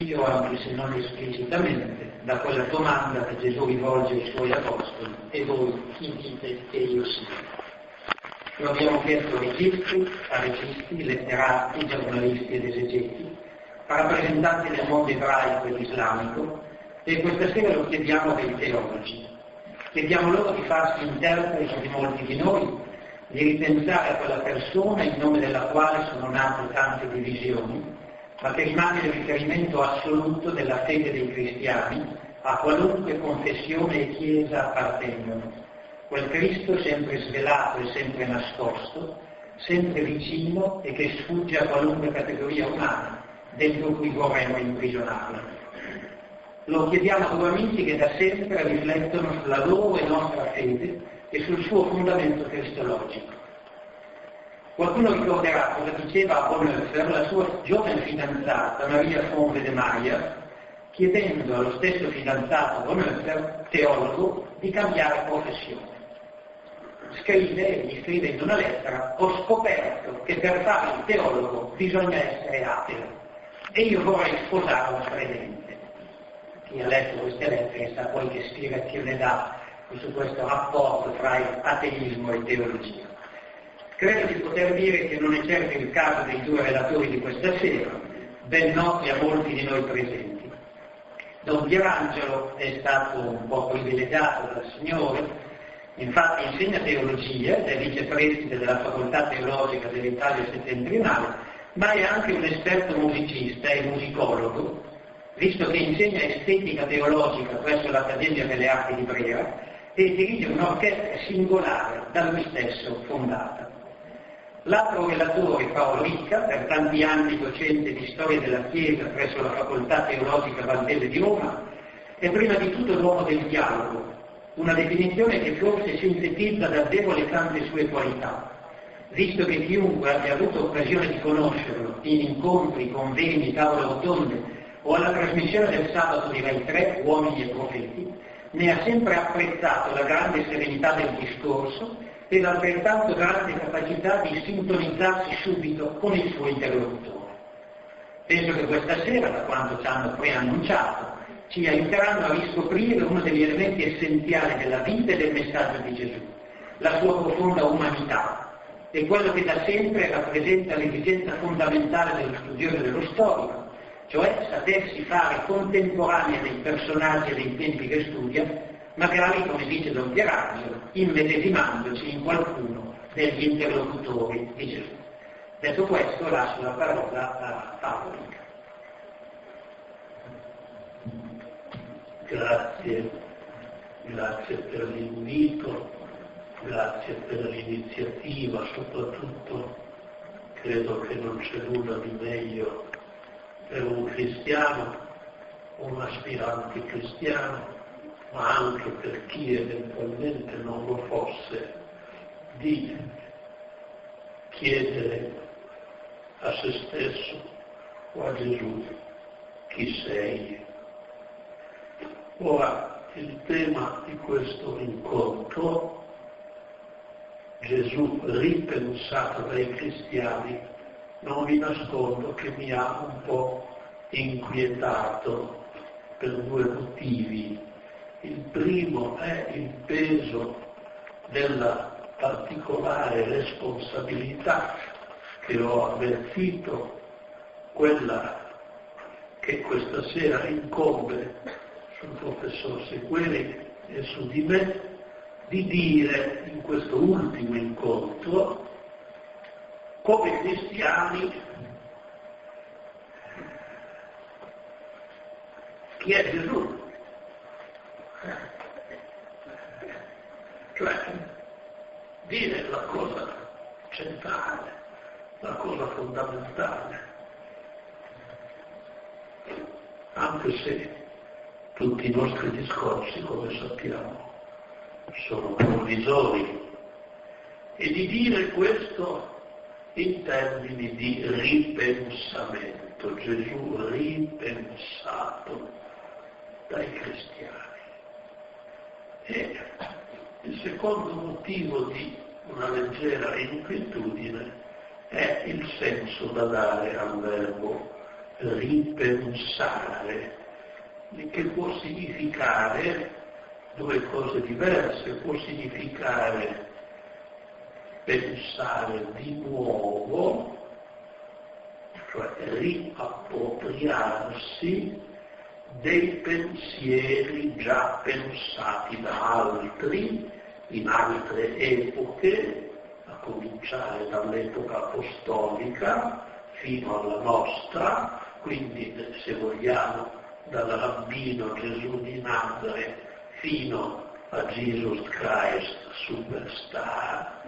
anche se non esplicitamente, da quella domanda che Gesù rivolge ai suoi apostoli: e voi chi dite che io sia? Lo abbiamo chiesto a registi, letterati, giornalisti ed esegeti, a rappresentanti del mondo ebraico ed islamico, e questa sera lo chiediamo ai teologi. Chiediamo loro di farsi interpreti di molti di noi, di ripensare a quella persona in nome della quale sono nate tante divisioni, ma che rimane il riferimento assoluto della fede dei cristiani, a qualunque confessione e chiesa appartengono. Quel Cristo sempre svelato e sempre nascosto, sempre vicino e che sfugge a qualunque categoria umana, dentro cui vorremmo imprigionarlo. Lo chiediamo a due amici che da sempre riflettono sulla loro e nostra fede e sul suo fondamento cristologico. Qualcuno ricorderà cosa diceva a Bonhoeffer la sua giovane fidanzata Maria von Wedemeyer, chiedendo allo stesso fidanzato Bonhoeffer, teologo, di cambiare professione. Gli scrive in una lettera: ho scoperto che per fare il teologo bisogna essere ateo e io vorrei sposare una credente. Chi ha letto queste lettere sa poi che spiegazione dà su questo rapporto tra ateismo e teologia. Credo di poter dire che non è certo il caso dei due relatori di questa sera, ben noti a molti di noi presenti. Don Pierangelo è stato un po' privilegiato dal Signore, infatti insegna teologia, è vicepreside della facoltà teologica dell'Italia settentrionale, ma è anche un esperto musicista e musicologo, visto che insegna estetica teologica presso l'Accademia delle Arti di Brera e dirige un'orchestra singolare da lui stesso fondata. L'altro relatore, Paolo Ricca, per tanti anni docente di storia della Chiesa presso la facoltà teologica Valdese di Roma, è prima di tutto l'uomo del dialogo, una definizione che forse sintetizza davvero le tante sue qualità, visto che chiunque abbia avuto occasione di conoscerlo in incontri, convegni, tavole rotonde o alla trasmissione del sabato di Rai 3, Uomini e Profeti, ne ha sempre apprezzato la grande serenità del discorso e l'altrettanto grande capacità di sintonizzarsi subito con il suo interlocutore. Penso che questa sera, da quanto ci hanno preannunciato, ci aiuteranno a riscoprire uno degli elementi essenziali della vita e del messaggio di Gesù, la sua profonda umanità, e quello che da sempre rappresenta l'esigenza fondamentale dello studioso e dello storico, cioè sapersi fare contemporanea dei personaggi e dei tempi che studia, magari, come dice Don Pierangelo, immedesimandosi in qualcuno degli interlocutori di Gesù. Detto questo, lascio la parola a Paolo Ricca. Grazie per l'invito, grazie per l'iniziativa, soprattutto credo che non c'è nulla di meglio per un cristiano, un aspirante cristiano, ma anche per chi eventualmente non lo fosse, di chiedere a se stesso o a Gesù: chi sei? Ora, il tema di questo incontro, Gesù ripensato dai cristiani, non vi nascondo che mi ha un po' inquietato per due motivi. Il primo è il peso della particolare responsabilità che ho avvertito, quella che questa sera incombe sul professor Segueri e su di me, di dire in questo ultimo incontro, come cristiani, chi è Gesù? Cioè, dire la cosa centrale, la cosa fondamentale, anche se tutti i nostri discorsi, come sappiamo, sono provvisori, e di dire questo in termini di ripensamento, Gesù ripensato dai cristiani. E il secondo motivo di una leggera inquietudine è il senso da dare al verbo ripensare, che può significare due cose diverse, può significare pensare di nuovo, cioè riappropriarsi dei pensieri già pensati da altri in altre epoche, a cominciare dall'epoca apostolica fino alla nostra, quindi se vogliamo dal rabbino Gesù di Nazareth fino a Jesus Christ Superstar,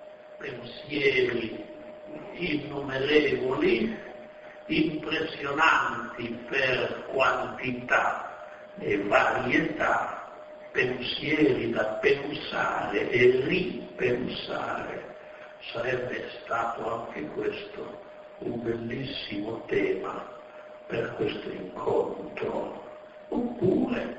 pensieri innumerevoli, impressionanti per quantità e varietà, pensieri da pensare e ripensare. Sarebbe stato anche questo un bellissimo tema per questo incontro. Oppure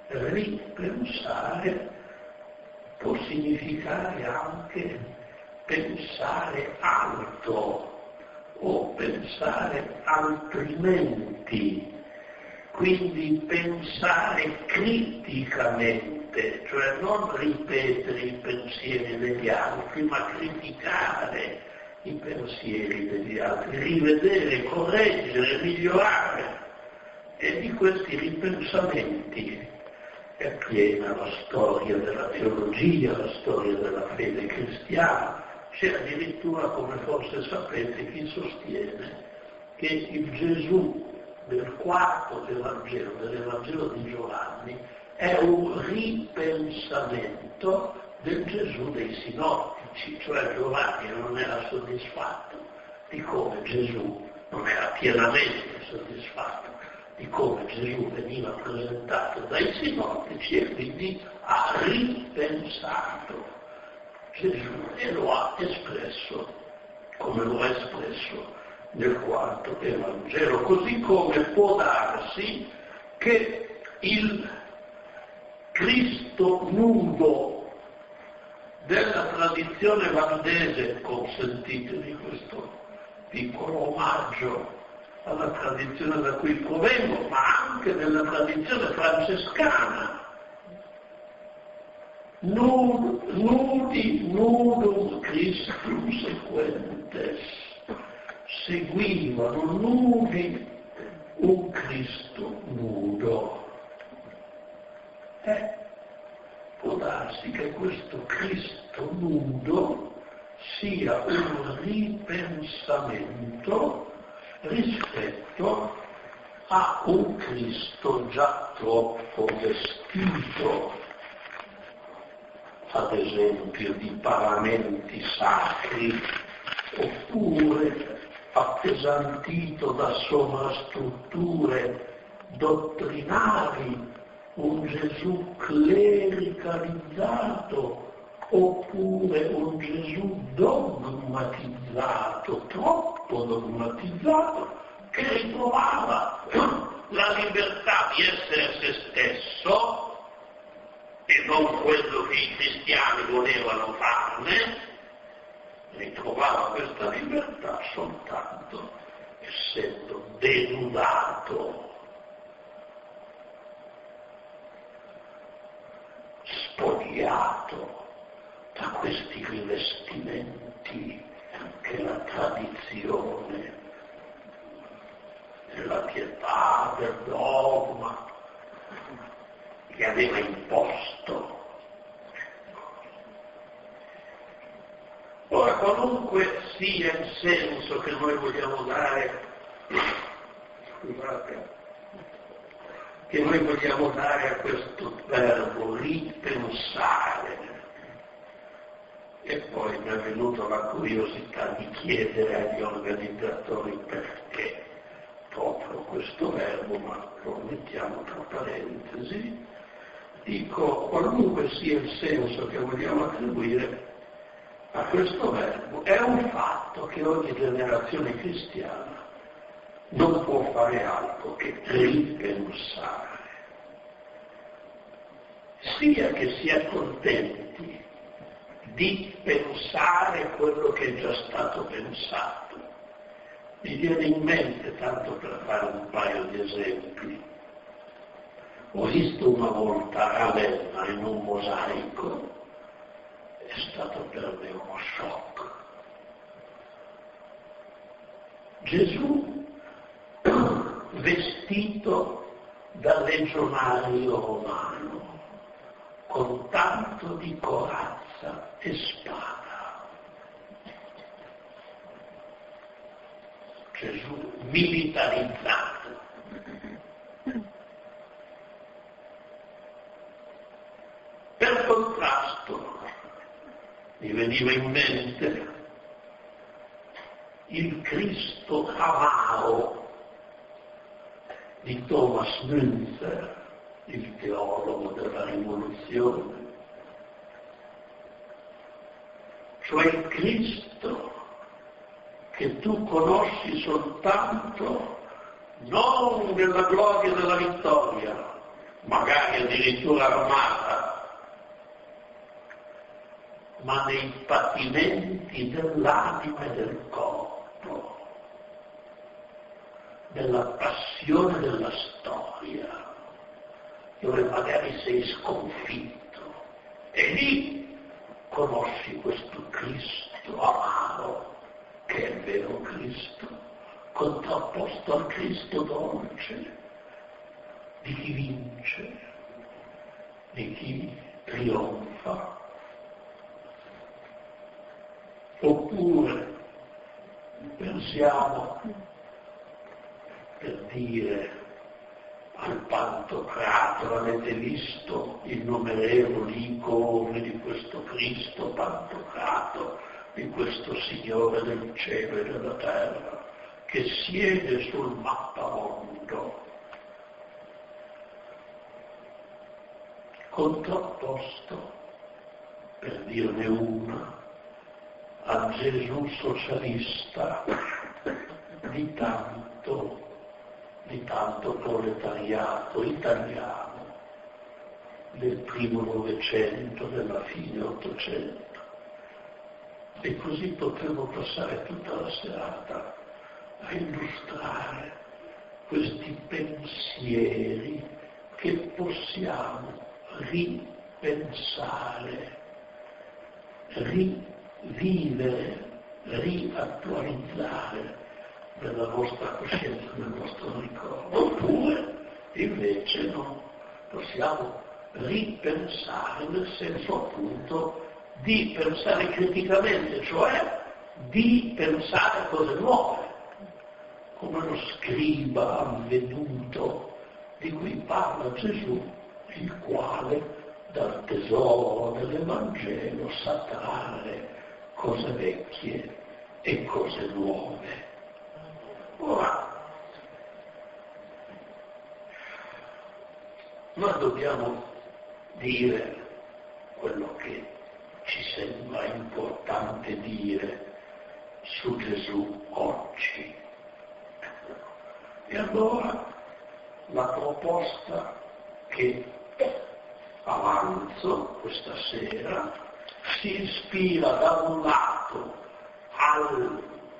ripensare può significare anche pensare alto o pensare altrimenti, quindi pensare criticamente, cioè non ripetere i pensieri degli altri, ma criticare i pensieri degli altri, rivedere, correggere, migliorare. E di questi ripensamenti è piena la storia della teologia, la storia della fede cristiana. C'è addirittura, come forse sapete, chi sostiene che il Gesù del quarto Evangelo, dell'Evangelo di Giovanni, è un ripensamento del Gesù dei sinottici, cioè Giovanni non era soddisfatto di come Gesù, non era pienamente soddisfatto di come Gesù veniva presentato dai sinottici e quindi ha ripensato Gesù e lo ha espresso come lo ha espresso nel quarto Evangelo, così come può darsi che il Cristo nudo della tradizione valdese, consentitemi questo piccolo omaggio alla tradizione da cui provengo, ma anche della tradizione francescana, nudi nudum Christum sequentes, seguivano nudi un Cristo nudo. Può darsi che questo Cristo nudo sia un ripensamento rispetto a un Cristo già troppo vestito, ad esempio di paramenti sacri, oppure appesantito da sovrastrutture dottrinali, un Gesù clericalizzato, oppure un Gesù dogmatizzato, troppo dogmatizzato, che ritrovava la libertà di essere se stesso e non quello che i cristiani volevano farne, ritrovava questa libertà soltanto essendo denudato, spogliato da questi rivestimenti, anche la tradizione della pietà, del dogma, che aveva imposto. Ora, qualunque sia il senso che noi vogliamo dare, a questo verbo ripensare, e poi mi è venuta la curiosità di chiedere agli organizzatori perché proprio questo verbo, ma lo mettiamo tra parentesi. Dico, qualunque sia il senso che vogliamo attribuire a questo verbo, è un fatto che ogni generazione cristiana non può fare altro che ripensare, sia che si accontenti di pensare quello che è già stato pensato, Mi viene in mente, tanto per fare un paio di esempi, ho visto una volta Ravenna in un mosaico, è stato per me uno shock. Gesù vestito da legionario romano, con tanto di corazza e spada. Gesù militarizzato. Per contrasto mi veniva in mente il Cristo avaro di Thomas Müntzer, il teologo della rivoluzione, cioè il Cristo che tu conosci soltanto non nella gloria della vittoria, magari addirittura armata, ma nei patimenti dell'anima e del corpo, della passione della storia, dove magari sei sconfitto, e lì conosci questo Cristo amaro, che è il vero Cristo, contrapposto al Cristo dolce, di chi vince, di chi trionfa. Oppure pensiamo, per dire, al Pantocrator, avete visto innumerevoli icone di questo Cristo Pantocrator, di questo Signore del cielo e della terra, che siede sul mappamondo, contrapposto, per dirne una, al Gesù socialista di tanto proletariato italiano del primo Novecento, della fine Ottocento. E così potremmo passare tutta la serata a illustrare questi pensieri che possiamo ripensare, rivivere, riattualizzare nella nostra coscienza, nel nostro ricordo. Oppure, invece, no, possiamo ripensare nel senso appunto di pensare criticamente, cioè di pensare a cose nuove, come lo scriba avveduto di cui parla Gesù, il quale dal tesoro dell'Evangelo sa trarre cose vecchie e cose nuove. Ora, noi dobbiamo dire quello che ci sembra importante dire su Gesù oggi. E allora la proposta che avanzo questa sera si ispira da un lato al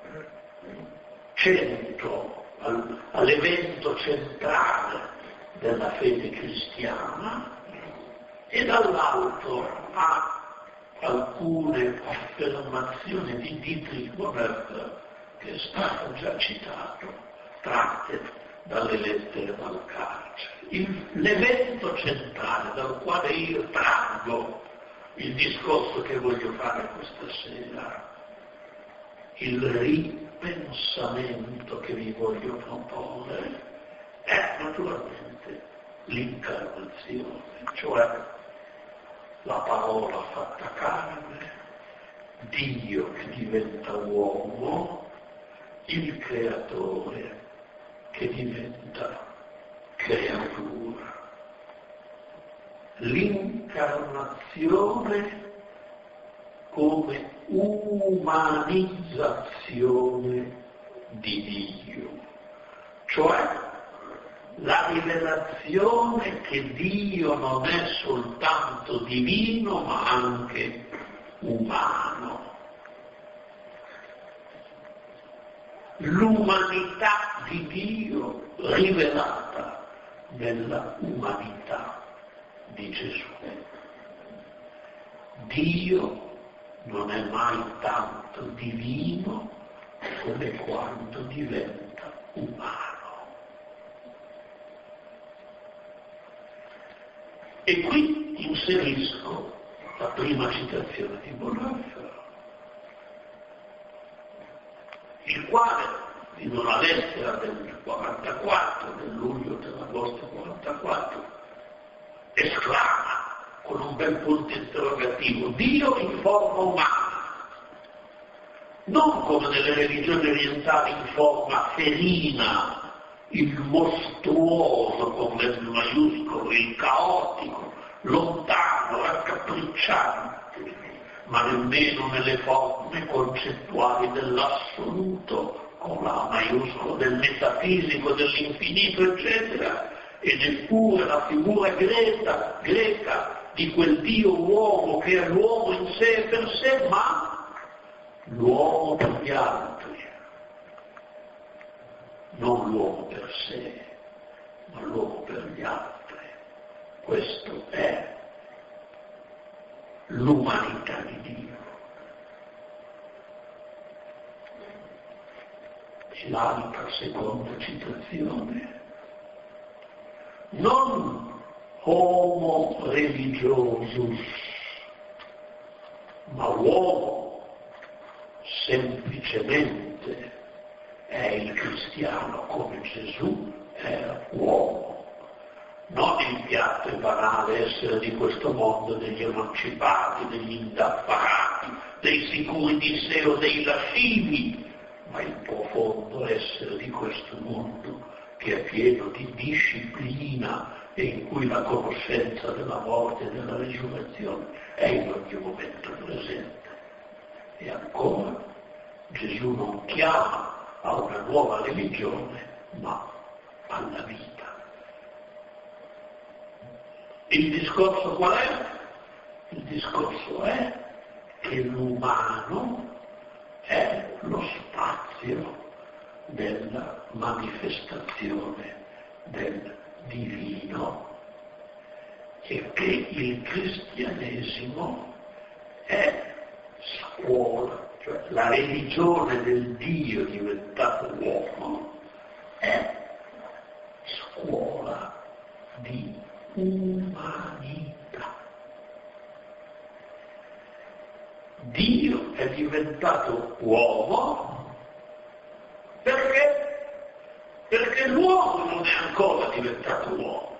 centro, all'evento centrale della fede cristiana e dall'altro a alcune affermazioni di Dietrich Bonhoeffer, che è stato già citato, tratte dalle lettere dal carcere. L'evento centrale dal quale io traggo il discorso che voglio fare questa sera, il ripensamento che vi voglio proporre, è naturalmente l'incarnazione, cioè la parola fatta carne, Dio che diventa uomo, il creatore che diventa creatura. L'incarnazione come umanizzazione di Dio, cioè la rivelazione che Dio non è soltanto divino ma anche umano. l'umanità di Dio rivelata nella umanità di Gesù. Dio non è mai tanto divino come quando diventa umano. E qui inserisco la prima citazione di Bonhoeffer, il quale in una lettera del 44, del luglio dell'agosto 44, esclama con un bel punto interrogativo: Dio in forma umana, non come nelle religioni orientali in forma felina, il mostruoso con le maiuscolo, il caotico, lontano, raccapricciante, ma nemmeno nelle forme concettuali dell'assoluto, con la maiuscolo del metafisico, dell'infinito, eccetera, e neppure la figura greca di quel Dio uomo che è l'uomo in sé e per sé, ma l'uomo per gli altri. Non l'uomo per sé, ma l'uomo per gli altri. Questo è l'umanità di Dio. E l'altra seconda citazione: non homo religiosus, ma uomo semplicemente è il cristiano come Gesù era uomo. Non il piatto e banale essere di questo mondo degli emancipati, degli indaffarati, dei sicuri di sé o dei lascivi, ma il profondo essere di questo mondo che è pieno di disciplina e in cui la conoscenza della morte e della risurrezione è in ogni momento presente. E ancora, Gesù non chiama a una nuova religione, ma alla vita. Il discorso qual è? Il discorso è che l'umano è lo spazio della manifestazione del divino e che il cristianesimo è scuola, cioè la religione del Dio diventato uomo è scuola di umanità. Dio è diventato uomo perché l'uomo non è ancora diventato uomo.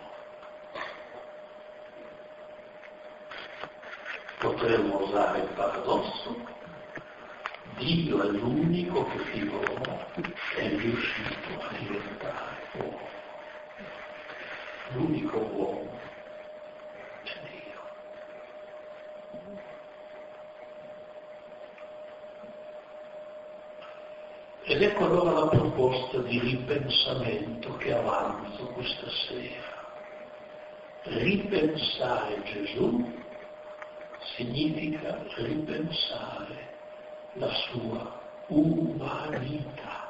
Potremmo usare il paradosso: Dio è l'unico che finora è riuscito a diventare uomo. L'unico uomo è Dio. Ed ecco allora la proposta di ripensamento che avanzo questa sera. Ripensare Gesù significa ripensare la sua umanità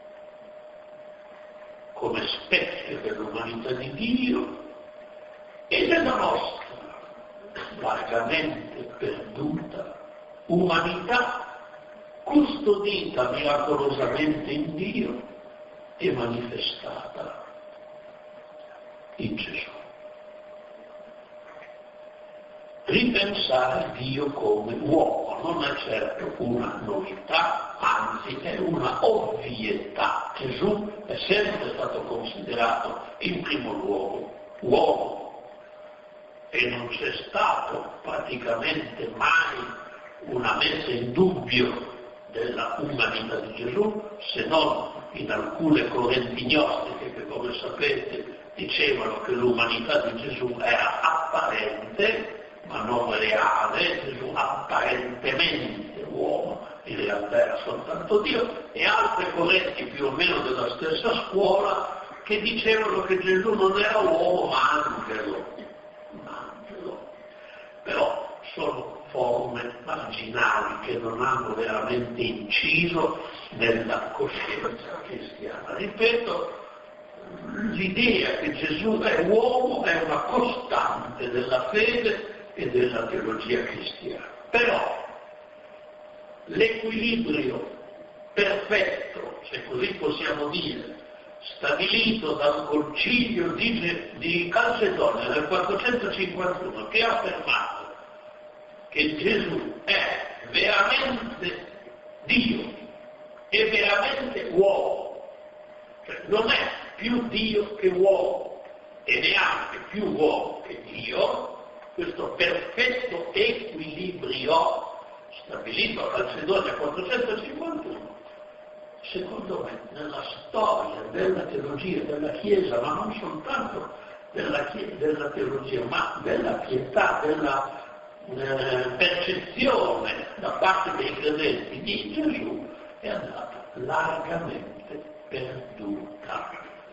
come specchio dell'umanità di Dio e della nostra largamente perduta umanità custodita miracolosamente in Dio e manifestata in Gesù. Ripensare Dio come uomo non è certo una novità, anzi è una ovvietà. Gesù è sempre stato considerato in primo luogo uomo e non c'è stato praticamente mai una messa in dubbio della umanità di Gesù, se non in alcune correnti gnostiche che, come sapete, dicevano che l'umanità di Gesù era apparente ma non reale. Gesù apparentemente uomo, in realtà era soltanto Dio, e altre correnti più o meno della stessa scuola che dicevano che Gesù non era uomo ma angelo. Però sono forme marginali che non hanno veramente inciso nella coscienza cristiana. Ripeto, l'idea che Gesù è uomo è una costante della fede e della teologia cristiana. Però l'equilibrio perfetto, se così possiamo dire, stabilito dal Concilio di Calcedonia del 451, che ha affermato che Gesù è veramente Dio e veramente uomo, cioè non è più Dio che uomo e neanche più uomo che Dio, questo perfetto equilibrio stabilito a Calcedonia 451, secondo me, nella storia della teologia della Chiesa, ma non soltanto della teologia, ma della pietà, della percezione da parte dei credenti di Gesù, è andata largamente perduta.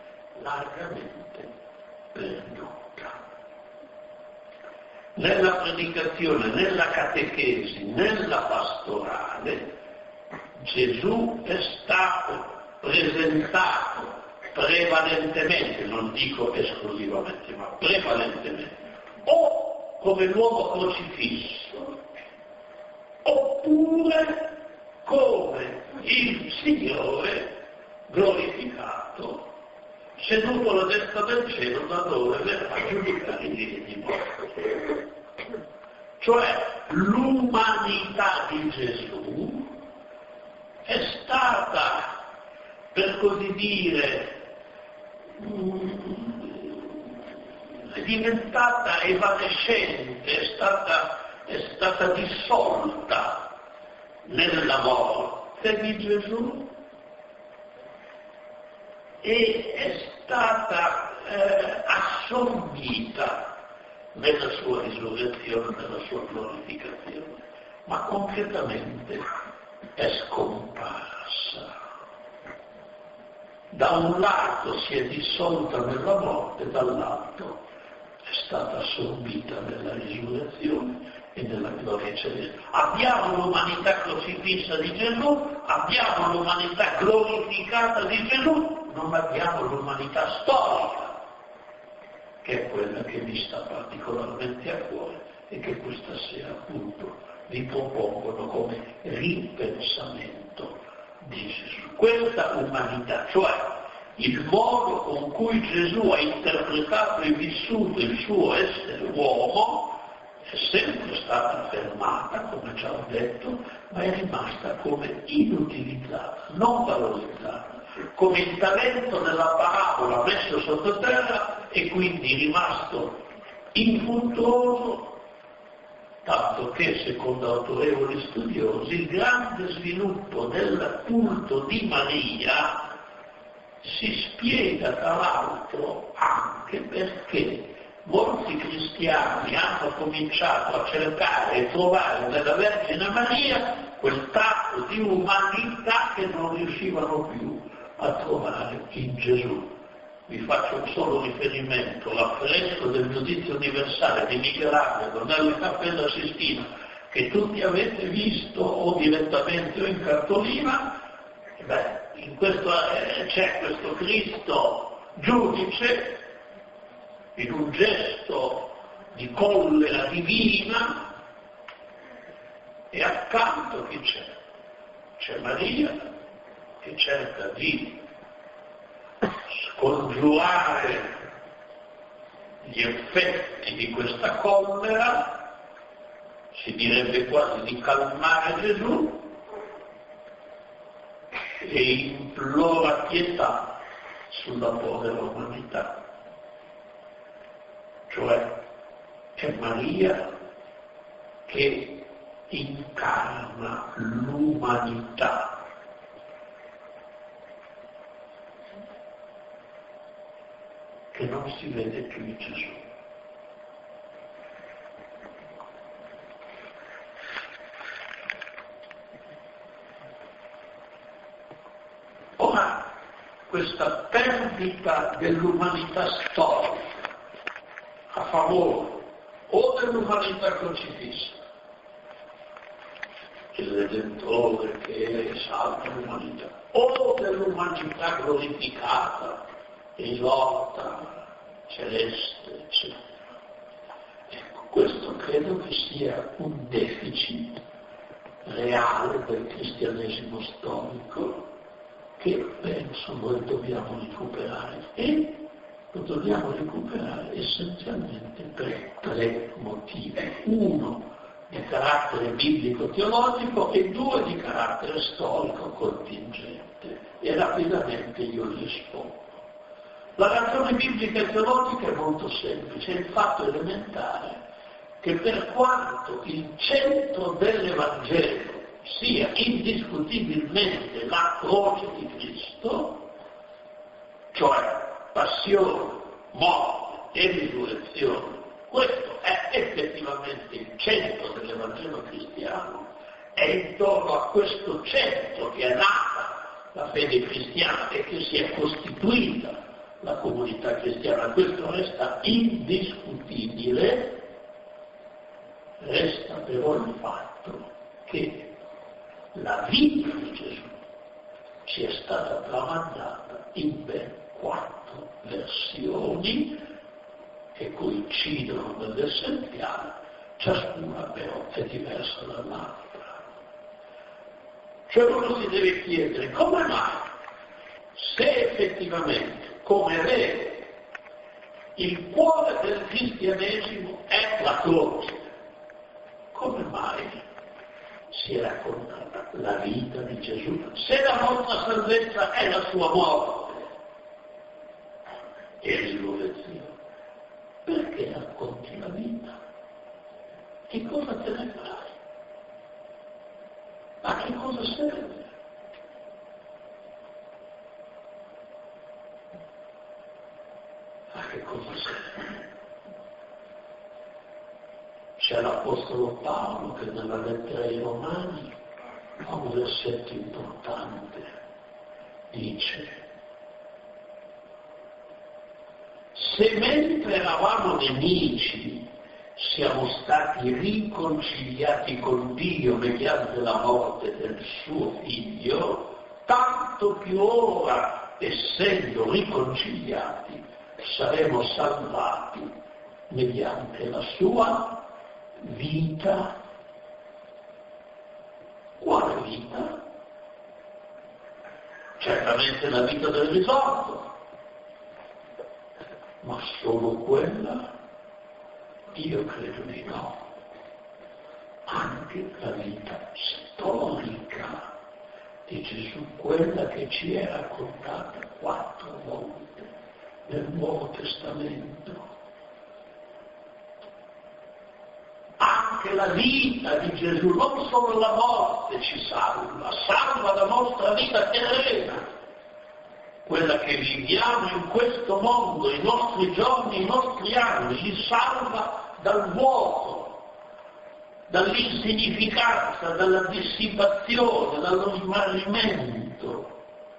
Nella predicazione, nella catechesi, nella pastorale, Gesù è stato presentato prevalentemente, non dico esclusivamente, ma prevalentemente, o come l'uomo crocifisso, oppure come il Signore glorificato, seduto alla destra del cielo, da dove verrà a giudicare i vivi morti. Cioè l'umanità di Gesù è stata, per così dire, è diventata evanescente, è stata dissolta nella morte di Gesù e è stata assorbita nella sua risurrezione, nella sua glorificazione, ma concretamente è scomparsa. Da un lato si è dissolta nella morte, dall'altro è stata assorbita nella risurrezione e nella gloria celeste. Abbiamo l'umanità crocifissa di Gesù, abbiamo l'umanità glorificata di Gesù, non abbiamo l'umanità storica, che è quella che mi sta particolarmente a cuore e che questa sera appunto vi propongono come ripensamento di Gesù. Questa umanità, cioè il modo con cui Gesù ha interpretato e vissuto il suo essere uomo, è sempre stata affermata, come già ho detto, ma è rimasta come inutilizzata, non valorizzata, come il talento della parabola messo sottoterra e quindi rimasto infruttuoso, tanto che, secondo autorevoli studiosi, il grande sviluppo del culto di Maria si spiega tra l'altro anche perché molti cristiani hanno cominciato a cercare e trovare nella Vergine Maria quel tratto di umanità che non riuscivano più a trovare in Gesù. Vi faccio un solo riferimento, l'affresco del giudizio universale di Michelangelo nella Cappella Sistina, che tutti avete visto o direttamente o in cartolina. In questo c'è questo Cristo giudice in un gesto di collera divina e accanto chi c'è? C'è Maria che cerca di scongiurare gli effetti di questa collera, si direbbe quasi di calmare Gesù, e implora pietà sulla povera umanità. Cioè è Maria che incarna l'umanità. Che non si vede più in Gesù. Ora, questa perdita dell'umanità storica a favore o dell'umanità crocifissa il Redentore che esalta l'umanità, o dell'umanità glorificata, risorta, celeste, eccetera. Ecco, questo credo che sia un deficit reale del cristianesimo storico che penso noi dobbiamo recuperare, e lo dobbiamo recuperare essenzialmente per 3 motivi: 1 di carattere biblico-teologico e 2 di carattere storico-contingente, e rapidamente io li espongo. La ragione biblica e teologica è molto semplice, è il fatto elementare che per quanto il centro dell'Evangelo sia indiscutibilmente la croce di Cristo, cioè passione, morte e risurrezione, questo è effettivamente il centro dell'Evangelo cristiano, è intorno a questo centro che è nata la fede cristiana e che si è costituita la comunità cristiana. Questo resta indiscutibile, resta però il fatto che la vita di Gesù ci è stata tramandata in ben 4 versioni che coincidono nell'essenziale, ciascuna però è diversa dall'altra. Cioè uno si deve chiedere come mai, se effettivamente, come è vero, il cuore del cristianesimo è la croce, come mai si racconta la vita di Gesù? Se la nostra salvezza è la sua morte e risurrezione, perché racconti la vita? Che cosa te ne fai? A che cosa serve? A che cosa serve? C'è l'Apostolo Paolo che nella lettera ai Romani ha un versetto importante, dice: se mentre eravamo nemici siamo stati riconciliati con Dio mediante la morte del suo Figlio, tanto più ora, essendo riconciliati, saremo salvati mediante la sua vita. Quale vita? Certamente la vita del risorto, ma solo quella? Io credo di no. Anche la vita storica di Gesù, quella che ci è raccontata 4 volte nel Nuovo Testamento. Anche la vita di Gesù, non solo la morte ci salva, salva la nostra vita terrena, quella che viviamo in questo mondo, i nostri giorni, i nostri anni, li salva dal vuoto, dall'insignificanza, dalla dissipazione, dallo smarrimento.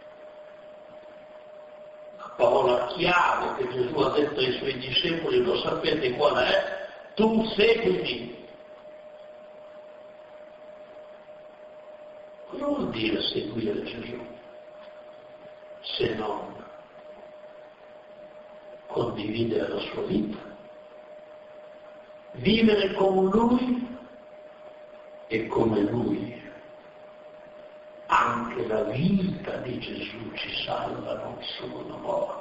La parola chiave che Gesù ha detto ai suoi discepoli, lo sapete qual è? Tu seguimi. Cosa vuol dire seguire Gesù? Se non condividere la sua vita, vivere con Lui e come Lui. Anche la vita di Gesù ci salva, non solo la morte.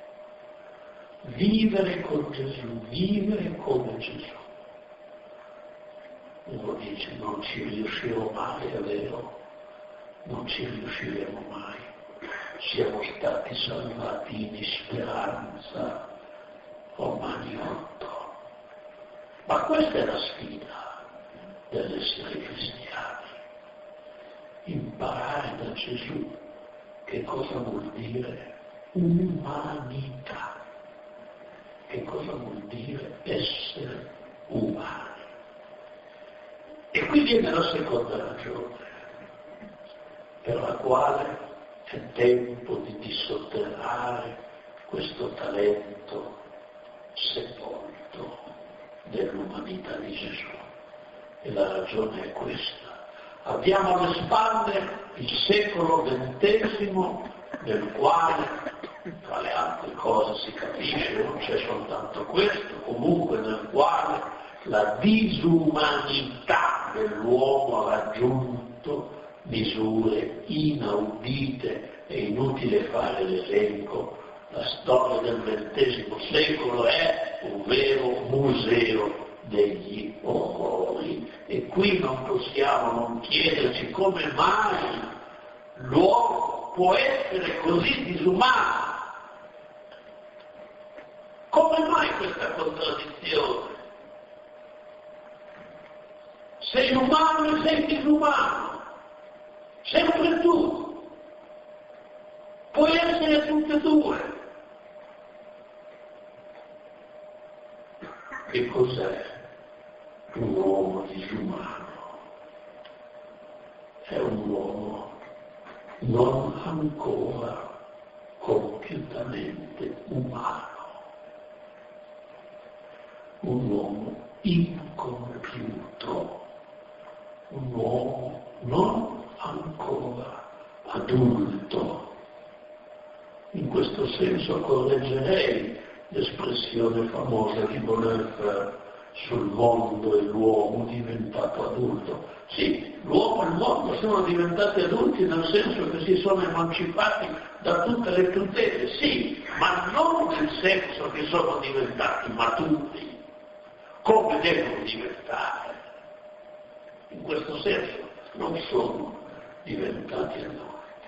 Vivere con Gesù, vivere come Gesù. Uno dice: non ci riuscirò mai, è vero, non ci riusciremo mai. Siamo stati salvati in speranza, Romani 8. Ma questa è la sfida dell'essere cristiani. Imparare da Gesù che cosa vuol dire umanità. Che cosa vuol dire essere umani? E qui viene la seconda ragione, per la quale è tempo di dissotterrare questo talento sepolto dell'umanità di Gesù. E la ragione è questa: Abbiamo alle spalle il secolo XX, nel quale, tra le altre cose si capisce, non c'è soltanto questo, comunque nel quale la disumanità dell'uomo ha raggiunto misure inaudite. È inutile fare l'elenco. La storia del XX secolo è un vero museo degli orrori, e qui non possiamo non chiederci come mai l'uomo può essere così disumano. Come mai questa contraddizione? Sei umano e sei disumano, sempre tu, puoi essere tutte e due. Che cos'è un uomo disumano? È un uomo non ancora compiutamente umano, un uomo incompiuto, un uomo non ancora adulto. In questo senso correggerei l'espressione famosa di Bonhoeffer sul mondo e l'uomo diventato adulto. Sì, l'uomo e il mondo sono diventati adulti nel senso che si sono emancipati da tutte le tutele, sì, ma non nel senso che sono diventati maturi, come devono diventare. In questo senso non sono diventati adulti.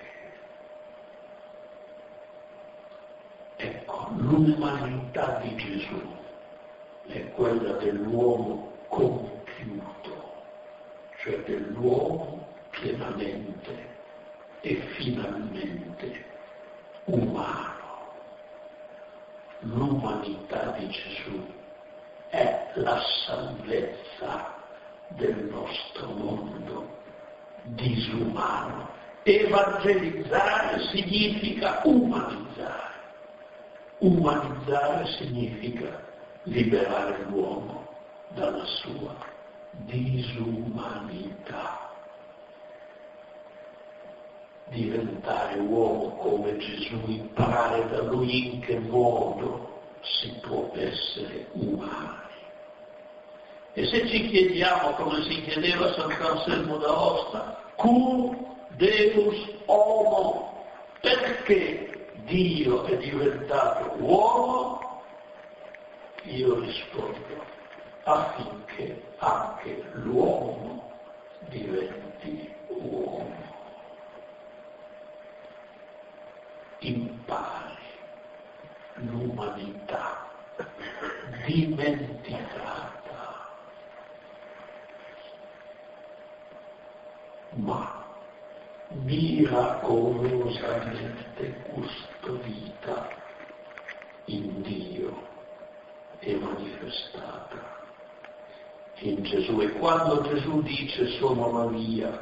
Ecco, l'umanità di Gesù è quella dell'uomo compiuto, cioè dell'uomo pienamente e finalmente umano. L'umanità di Gesù è la salvezza del nostro mondo disumano. Evangelizzare significa umanizzare. Umanizzare significa liberare l'uomo dalla sua disumanità. Diventare uomo come Gesù, imparare da lui in che modo si può essere umani. E se ci chiediamo, come si chiedeva Sant'Anselmo d'Aosta, cum Deus homo, perché Dio è diventato uomo? Io rispondo, affinché anche l'uomo diventi uomo. Impari l'umanità dimenticata, ma miracolosamente custodita in Dio e manifestata in Gesù. E quando Gesù dice sono la via,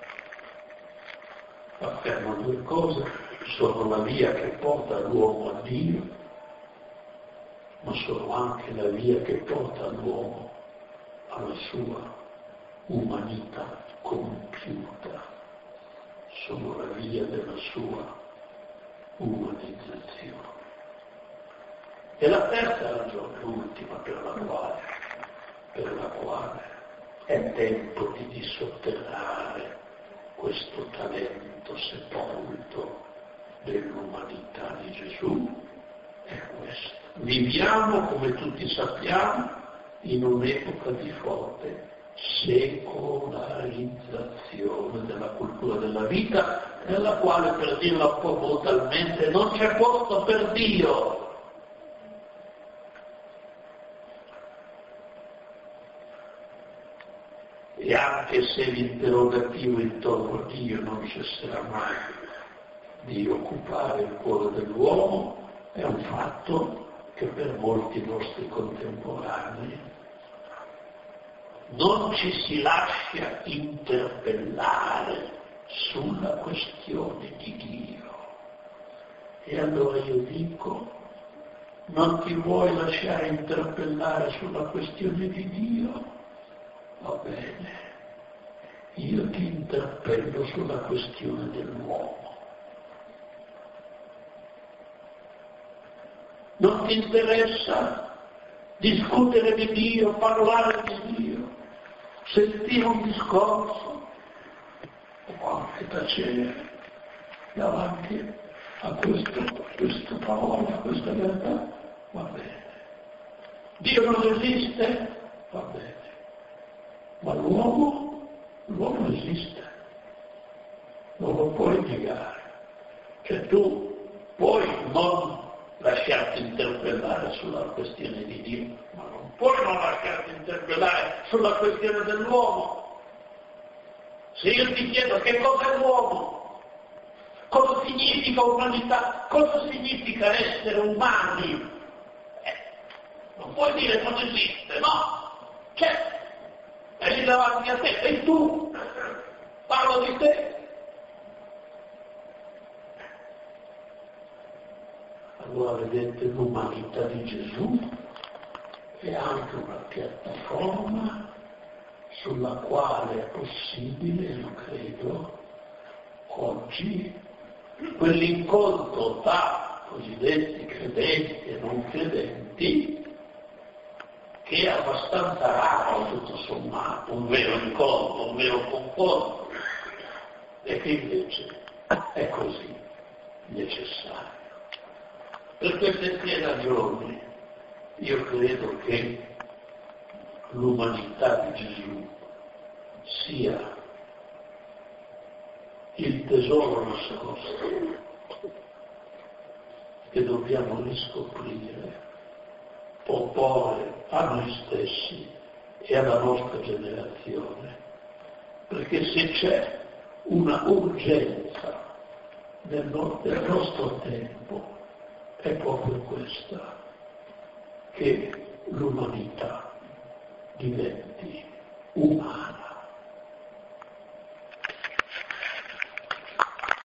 afferma due cose: sono la via che porta l'uomo a Dio, ma sono anche la via che porta l'uomo alla sua umanità compiuta. Sono la via della sua umanizzazione. E la terza ragione, l'ultima, per la quale è tempo di dissotterrare questo talento sepolto dell'umanità di Gesù, è questo. Viviamo, come tutti sappiamo, in un'epoca di forte secolarizzazione della cultura della vita, nella quale, per dirla un po' brutalmente, non c'è posto per Dio. E anche se l'interrogativo intorno a Dio non cesserà mai di occupare il cuore dell'uomo, è un fatto che per molti nostri contemporanei non ci si lascia interpellare sulla questione di Dio. E allora io dico, non ti vuoi lasciare interpellare sulla questione di Dio? Va bene, io ti interpello sulla questione dell'uomo. Non ti interessa discutere di Dio, parlare di Dio, sentire un discorso o anche tacere davanti a questa parola, a questa verità? Va bene. Dio non esiste? Va bene. Ma l'uomo esiste. Non lo puoi negare. Cioè tu puoi non lasciarti interpellare sulla questione di Dio, ma non puoi non lasciarti interpellare sulla questione dell'uomo. Se io ti chiedo che cosa è l'uomo, cosa significa umanità, cosa significa essere umani, non puoi dire non esiste, no, c'è, è lì davanti a te, e tu, parlo di te. Allora vedete, l'umanità di Gesù è anche una piattaforma sulla quale è possibile, io credo, oggi quell'incontro tra cosiddetti credenti e non credenti, che è abbastanza raro, tutto sommato, un vero incontro, un vero confronto, e che invece è così necessario. Per queste tre ragioni io credo che l'umanità di Gesù sia il tesoro nascosto che dobbiamo riscoprire, proporre a noi stessi e alla nostra generazione, perché se c'è una urgenza del nostro tempo è proprio questa, che l'umanità diventi umana.